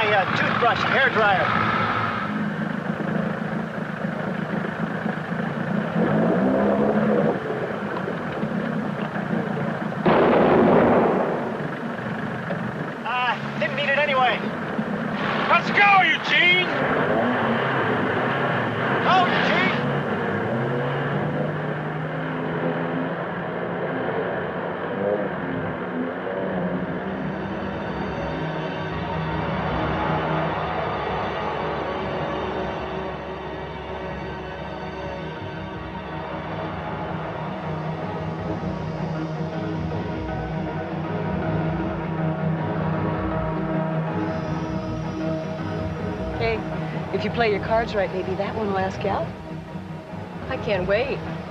my toothbrush, hair dryer. Didn't need it anyway. Let's go, Eugene! Go, Eugene! Hey, if you play your cards right, maybe that one will ask you out. I can't wait.